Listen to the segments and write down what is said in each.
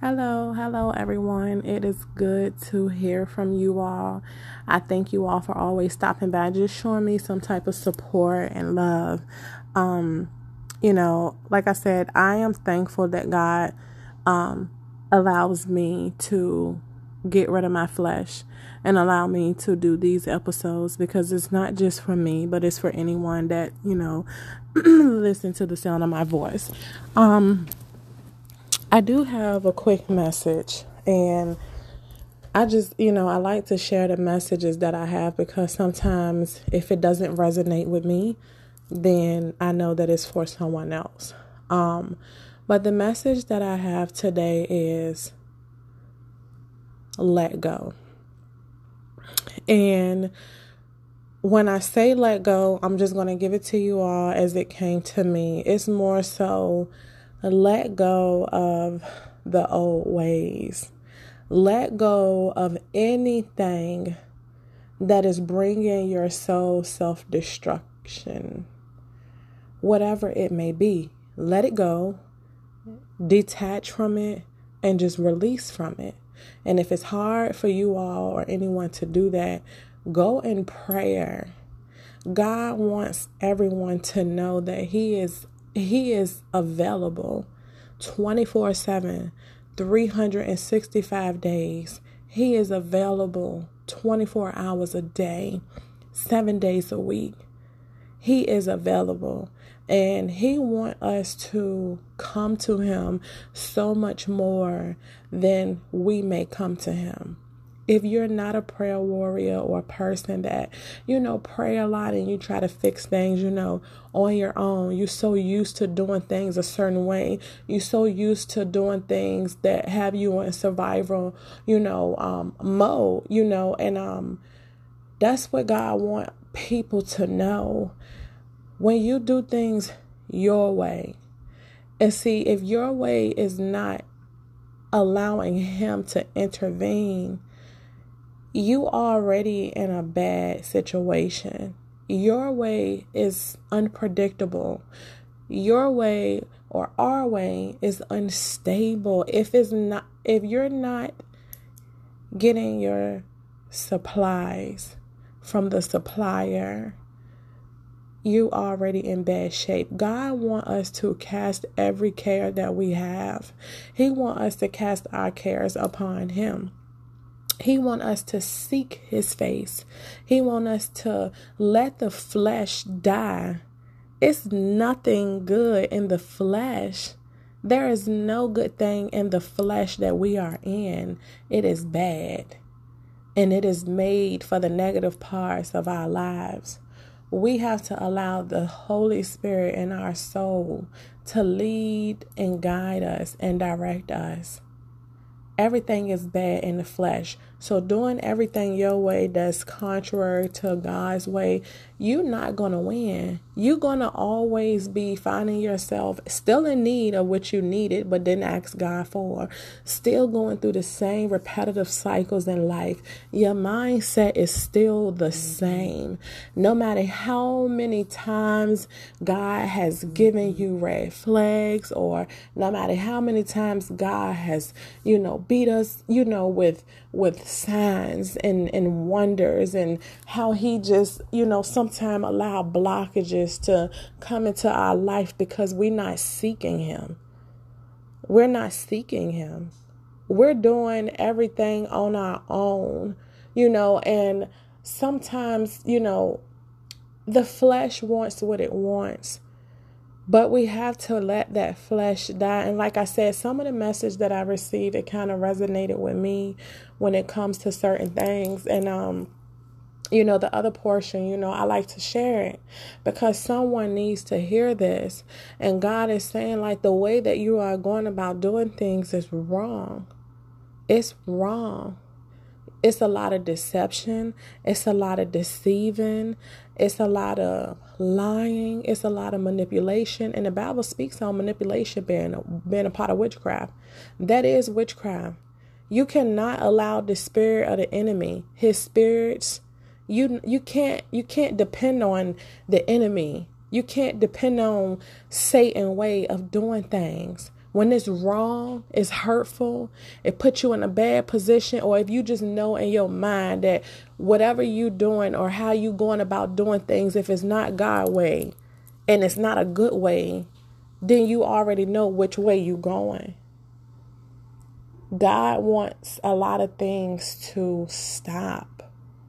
Hello, everyone. It is good to hear from you all. I thank you all for always stopping by, just showing me some type of support and love. Like I said, I am thankful that God allows me to get rid of my flesh and allow me to do these episodes, because it's not just for me, but it's for anyone that, listen to the sound of my voice. I do have a quick message, and I just, I like to share the messages that I have, because sometimes if it doesn't resonate with me, then I know that it's for someone else. But the message that I have today is let go. And when I say let go, I'm just going to give it to you all as it came to me. It's more so let go of the old ways. Let go of anything that is bringing your soul self-destruction. Whatever it may be, let it go, detach from it, and just release from it. And if it's hard for you all or anyone to do that, go in prayer. God wants everyone to know that He is available 24/7, 365 days. He is available 24 hours a day, 7 days a week. He is available, and He wants us to come to Him so much more than we may come to Him. If you're not a prayer warrior or a person that, pray a lot and you try to fix things, on your own, you're so used to doing things a certain way. You're so used to doing things that have you in survival, mode, and that's what God wants people to know. When you do things your way, and see, if your way is not allowing Him to intervene, you already in a bad situation. Your way is unpredictable. Your way or our way is unstable. If you're not getting your supplies from the supplier, you already in bad shape. God wants us to cast every care that we have. He wants us to cast our cares upon Him. He wants us to seek His face. He wants us to let the flesh die. It's nothing good in the flesh. There is no good thing in the flesh that we are in. It is bad. And it is made for the negative parts of our lives. We have to allow the Holy Spirit in our soul to lead and guide us and direct us. Everything is bad in the flesh. So doing everything your way that's contrary to God's way, you're not going to win. You're going to always be finding yourself still in need of what you needed, but didn't ask God for. Still going through the same repetitive cycles in life. Your mindset is still the same. No matter how many times God has given you red flags, or no matter how many times God has, beat us, with signs and wonders, and how He just, sometimes allow blockages to come into our life because we're not seeking Him. We're not seeking Him. We're doing everything on our own, and sometimes, the flesh wants what it wants. But we have to let that flesh die. And like I said, some of the message that I received, it kind of resonated with me when it comes to certain things. And, the other portion, I like to share it because someone needs to hear this. And God is saying, like, the way that you are going about doing things is wrong. It's wrong. It's a lot of deception. It's a lot of deceiving. It's a lot of lying. It's a lot of manipulation. And the Bible speaks on manipulation being a part of witchcraft. That is witchcraft. You cannot allow the spirit of the enemy, his spirits. You can't depend on the enemy. You can't depend on Satan's way of doing things. When it's wrong, it's hurtful, it puts you in a bad position, or if you just know in your mind that whatever you doing or how you going about doing things, if it's not God's way and it's not a good way, then you already know which way you going. God wants a lot of things to stop.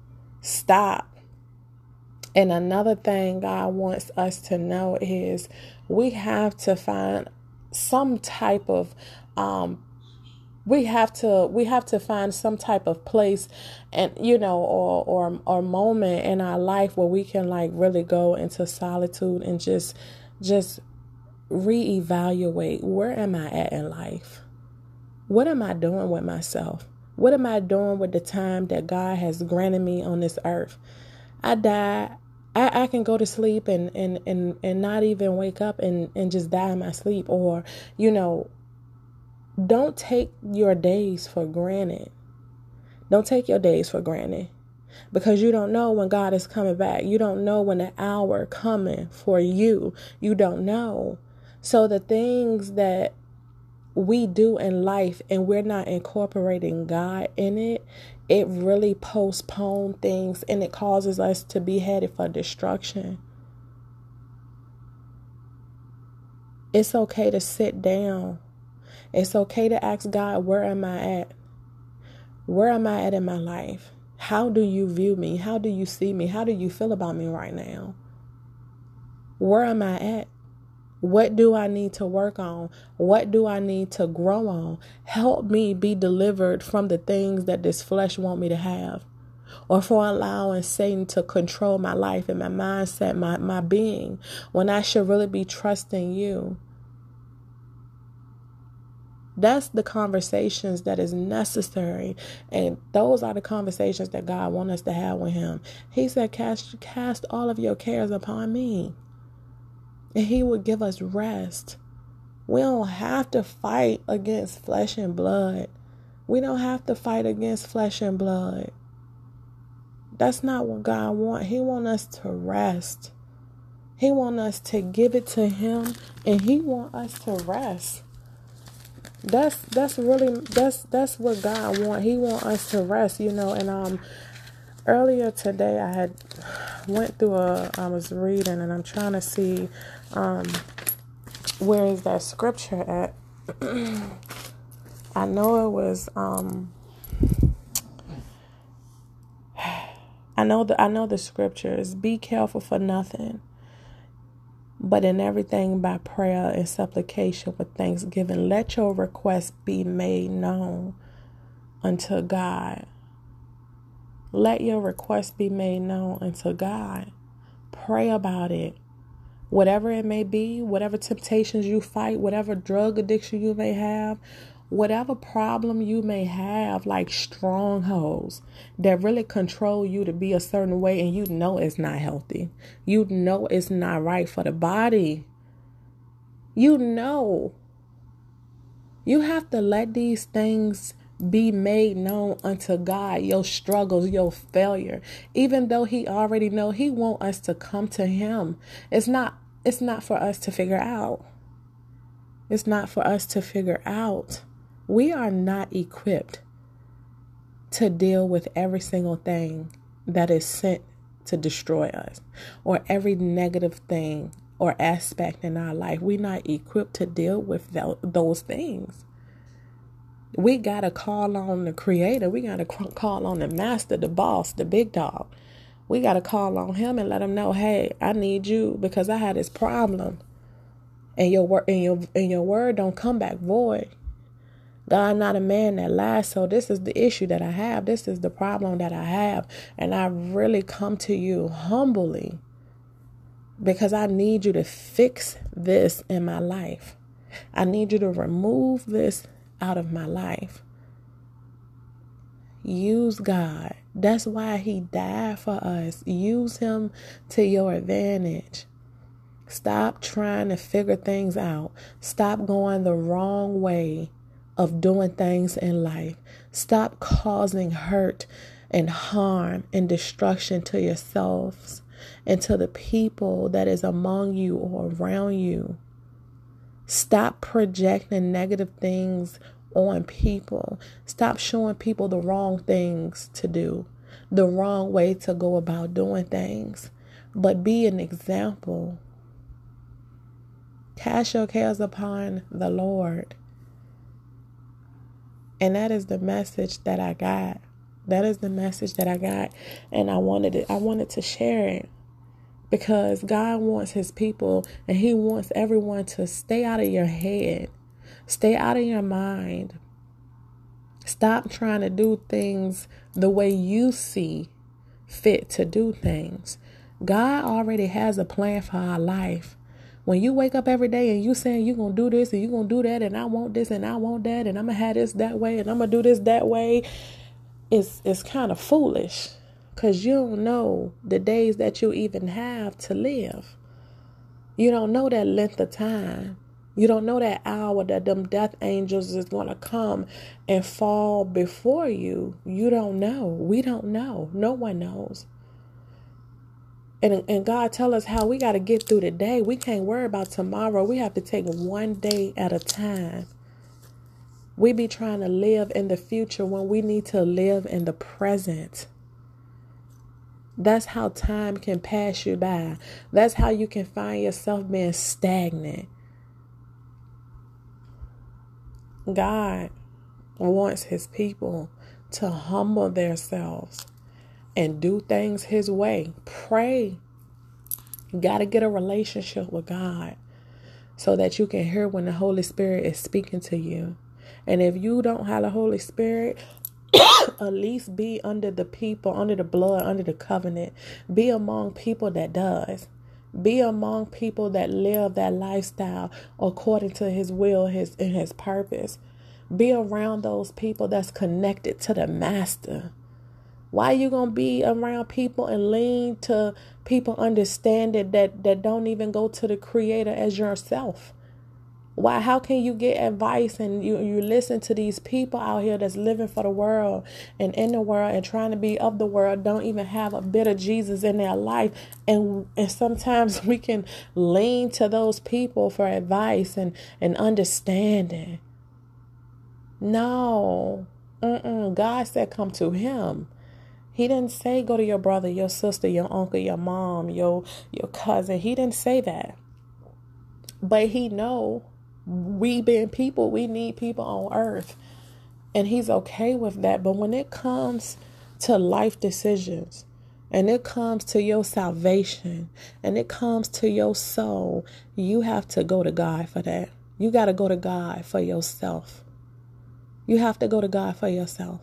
And another thing God wants us to know is we have to find some type of we have to find some type of place, and or moment in our life where we can like really go into solitude and just reevaluate, where am I at in life? What am I doing with myself? What am I doing with the time that God has granted me on this earth? I died. I can go to sleep and not even wake up and just die in my sleep. Or, don't take your days for granted. Don't take your days for granted, because you don't know when God is coming back. You don't know when the hour coming for you. You don't know. So the things that we do in life and we're not incorporating God in it, it really postpones things and it causes us to be headed for destruction. It's okay to sit down. It's okay to ask God, where am I at? Where am I at in my life? How do you view me? How do you see me? How do you feel about me right now? Where am I at? What do I need to work on? What do I need to grow on? Help me be delivered from the things that this flesh want me to have, or for allowing Satan to control my life and my mindset, my being, when I should really be trusting you. That's the conversations that is necessary. And those are the conversations that God wants us to have with him. He said, cast all of your cares upon me, and he would give us rest. We don't have to fight against flesh and blood. We don't have to fight against flesh and blood. That's not what God wants. He wants us to rest. He wants us to give it to him, and he wants us to rest. That's what God wants. He wants us to rest, and earlier today I had went through I was reading, and I'm trying to see where is that scripture at. I know it was I know the scripture is, be careful for nothing, but in everything by prayer and supplication with thanksgiving, let your requests be made known unto God. Let your requests be made known unto God. Pray about it. Whatever it may be, whatever temptations you fight, whatever drug addiction you may have, whatever problem you may have, like strongholds that really control you to be a certain way, and you know it's not healthy. You know it's not right for the body. You know. You have to let these things be made known unto God, your struggles, your failure. Even though he already know, he want us to come to him. It's not for us to figure out. It's not for us to figure out. We are not equipped to deal with every single thing that is sent to destroy us, or every negative thing or aspect in our life. We're not equipped to deal with those things. We got to call on the creator. We got to call on the master, the boss, the big dog. We got to call on him and let him know, hey, I need you because I had this problem. And your word don't come back void. God not a man that lies, so this is the issue that I have. This is the problem that I have. And I really come to you humbly because I need you to fix this in my life. I need you to remove this out of my life. Use God. That's why he died for us. Use him to your advantage. Stop trying to figure things out. Stop going the wrong way of doing things in life. Stop causing hurt and harm and destruction to yourselves and to the people that is among you or around you. Stop projecting negative things on people. Stop showing people the wrong things to do, the wrong way to go about doing things. But be an example. Cast your cares upon the Lord. And that is the message that I got. That is the message that I got. And I wanted to share it. Because God wants his people, and he wants everyone to stay out of your head. Stay out of your mind. Stop trying to do things the way you see fit to do things. God already has a plan for our life. When you wake up every day and you saying you're going to do this and you're going to do that, and I want this and I want that, and I'm going to have this that way and I'm going to do this that way, it's kind of foolish. Because you don't know the days that you even have to live. You don't know that length of time. You don't know that hour that them death angels is going to come and fall before you. You don't know. We don't know. No one knows. And God tell us how we got to get through the day. We can't worry about tomorrow. We have to take one day at a time. We be trying to live in the future when we need to live in the present. That's how time can pass you by. That's how you can find yourself being stagnant. God wants his people to humble themselves and do things his way. Pray. You got to get a relationship with God so that you can hear when the Holy Spirit is speaking to you. And if you don't have the Holy Spirit, at least be under the people, under the blood, under the covenant. Be among people that does. Be among people that live that lifestyle according to his will, and his purpose. Be around those people that's connected to the master. Why you going to be around people and lean to people understanding that don't even go to the creator as yourself? Why? How can you get advice and you listen to these people out here that's living for the world and in the world and trying to be of the world, don't even have a bit of Jesus in their life? And sometimes we can lean to those people for advice and understanding. No. God said come to him. He didn't say go to your brother, your sister, your uncle, your mom, your cousin. He didn't say that. But he know we being people, we need people on earth. And he's okay with that. But when it comes to life decisions, and it comes to your salvation, and it comes to your soul, you have to go to God for that. You got to go to God for yourself. You have to go to God for yourself.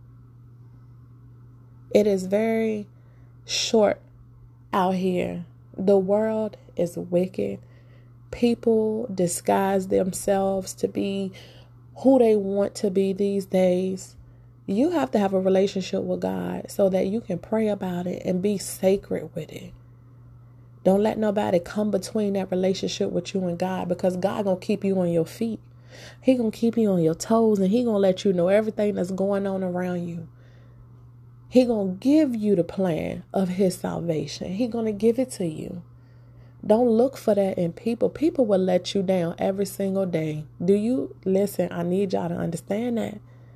It is very short out here. The world is wicked. People disguise themselves to be who they want to be these days. You have to have a relationship with God so that you can pray about it and be sacred with it. Don't let nobody come between that relationship with you and God, because God gonna keep you on your feet. He gonna keep you on your toes, and he gonna let you know everything that's going on around you. He gonna give you the plan of his salvation. He gonna give it to you. Don't look for that in people. People will let you down every single day. Do you listen? I need y'all to understand that.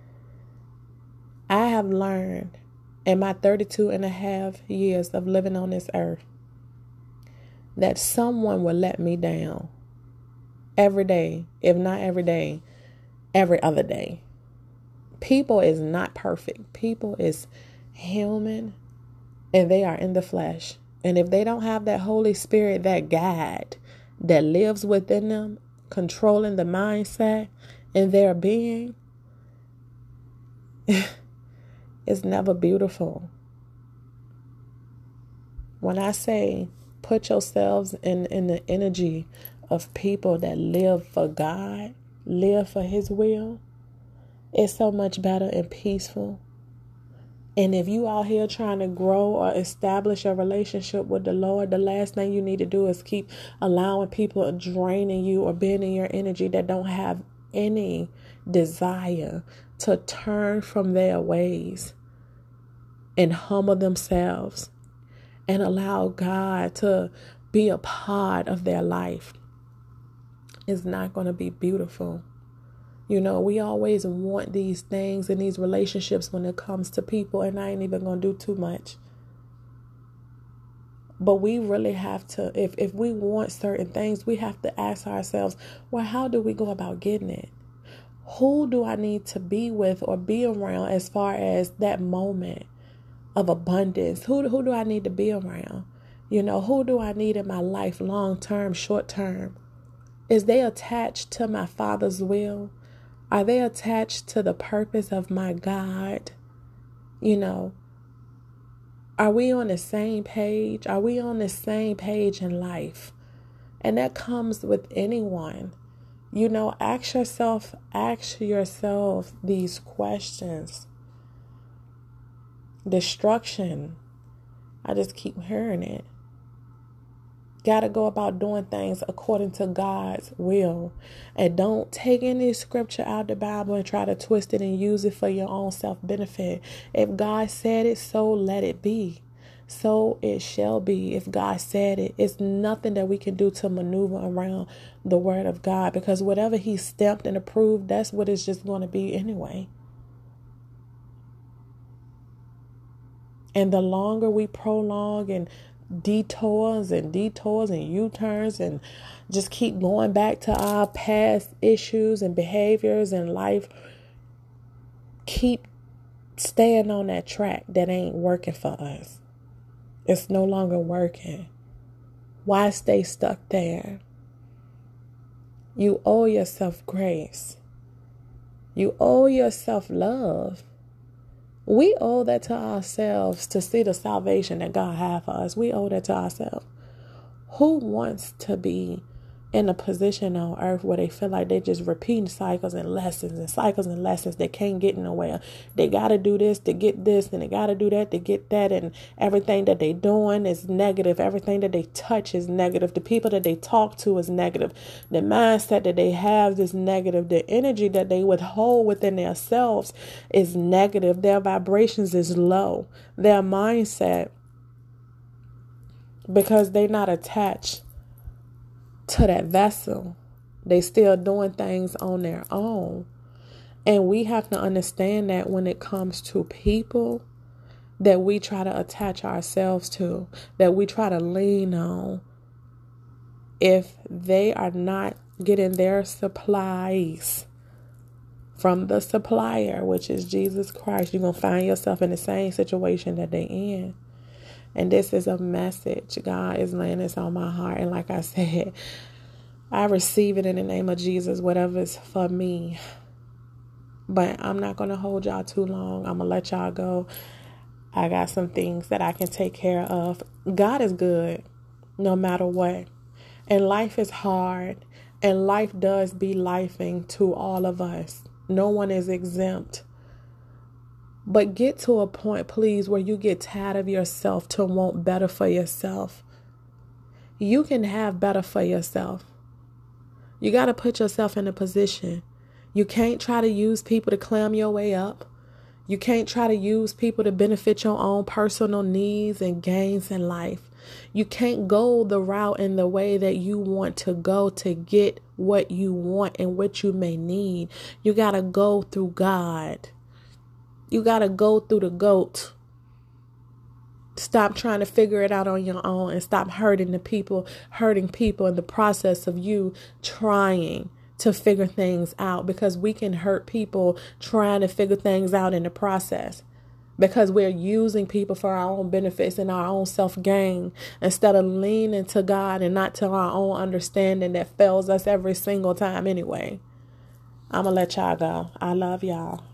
I have learned in my 32 and a half years of living on this earth that someone will let me down every day, if not every day, every other day. People is not perfect. People is human, and they are in the flesh. And if they don't have that Holy Spirit, that guide that lives within them, controlling the mindset and their being, it's never beautiful. When I say put yourselves in the energy of people that live for God, live for his will, it's so much better and peaceful. And if you out here trying to grow or establish a relationship with the Lord, the last thing you need to do is keep allowing people draining you or bending your energy that don't have any desire to turn from their ways and humble themselves and allow God to be a part of their life. is not going to be beautiful. You know, we always want these things in these relationships when it comes to people, and I ain't even going to do too much. But we really have to, if we want certain things, we have to ask ourselves, well, how do we go about getting it? Who do I need to be with or be around as far as that moment of abundance? Who do I need to be around? You know, who do I need in my life, long term, short term? Is they attached to my Father's will? Are they attached to the purpose of my God? You know, are we on the same page? Are we on the same page in life? And that comes with anyone. You know, ask yourself these questions. Destruction. I just keep hearing it. Got to go about doing things according to God's will. And don't take any scripture out of the Bible and try to twist it and use it for your own self-benefit. If God said it, so let it be. So it shall be. If God said it, it's nothing that we can do to maneuver around the word of God, because whatever he stamped and approved, that's what it's just going to be anyway. And the longer we prolong and detours and U-turns and just keep going back to our past issues and behaviors in life, keep staying on that track that ain't working for us. It's no longer working. Why stay stuck there? You owe yourself grace. You owe yourself love. We owe that to ourselves to see the salvation that God has for us. We owe that to ourselves. Who wants to be in a position on earth where they feel like they're just repeating cycles and lessons they can't get nowhere? They got to do this to get this, and they got to do that to get that, and everything that they doing is negative. Everything that they touch is negative. The people that they talk to is negative. The mindset that they have is negative. The energy that they withhold within themselves is negative. Their vibrations is low. Their mindset, because they're not attached to that vessel, they still doing things on their own. And we have to understand that when it comes to people that we try to attach ourselves to, that we try to lean on, if they are not getting their supplies from the supplier, which is Jesus Christ, you're going to find yourself in the same situation that they in. And this is a message. God is laying this on my heart. And like I said, I receive it in the name of Jesus, whatever is for me. But I'm not going to hold y'all too long. I'm going to let y'all go. I got some things that I can take care of. God is good no matter what. And life is hard. And life does be lifing to all of us. No one is exempt. But get to a point, please, where you get tired of yourself to want better for yourself. You can have better for yourself. You got to put yourself in a position. You can't try to use people to climb your way up. You can't try to use people to benefit your own personal needs and gains in life. You can't go the route and the way that you want to go to get what you want and what you may need. You got to go through God. You got to go through the GOAT. Stop trying to figure it out on your own and stop hurting people in the process of you trying to figure things out, because we can hurt people trying to figure things out in the process, because we're using people for our own benefits and our own self-gain instead of leaning to God and not to our own understanding that fails us every single time anyway. I'm going to let y'all go. I love y'all.